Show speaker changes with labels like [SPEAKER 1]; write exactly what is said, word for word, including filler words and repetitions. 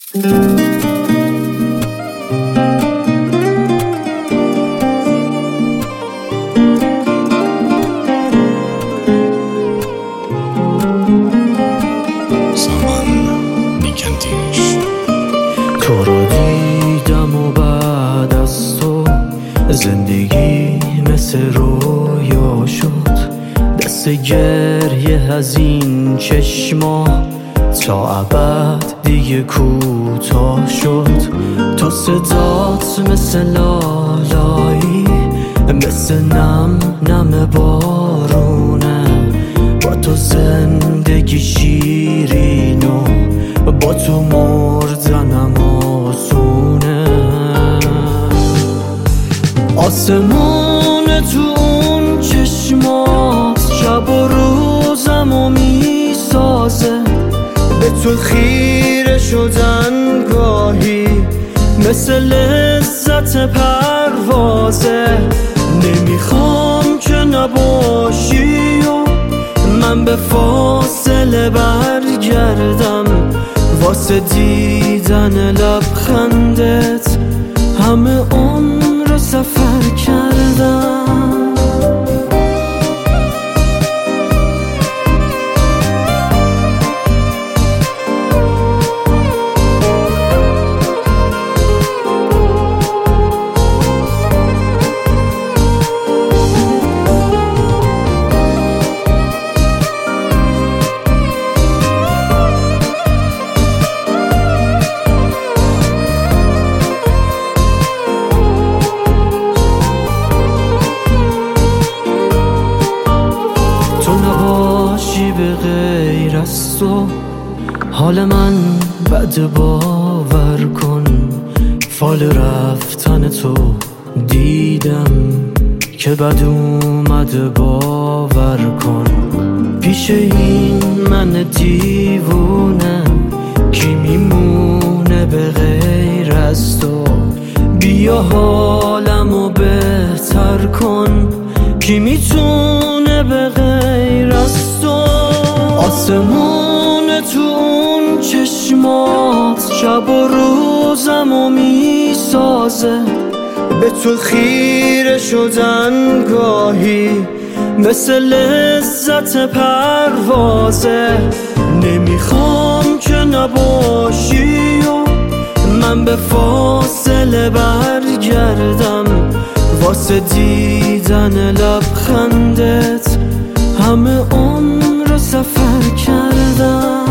[SPEAKER 1] تو رو دیدم و بعد از تو زندگی مثل رویا شد. دست گریه از این چشما تا ابد دیگه کوتاه شد. تو صدات مثل لالایی، مثل نم نم بارونه. با تو زندگی شیرین و با تو مردنم آسونه. آسمون تو اون چشمات شب و روزمو میسازه. به تو خیره شدن گاهی مثل لذت پروازه. نمیخوام که نباشی و من به فاصله برگردم. واسه دیدن لبخندت همه عمر سفر کردم. به غیر از تو حال من بد، باور کن. فال رفتن تو دیدم که بد اومده، باور کن. پیش این من دیوونه کی میمونه به غیر از تو؟ بیا حالمو بهتر کن، کی میتونه به غیر از تو؟ آسمون تو اون چشمات شب و روزمو میسازه. به تو خیره شدن گاهی مثل لذت پروازه. نمیخوام که نباشی و من به فاصله برگردم. واسه دیدن لبخندت همه عمر سفر کردم.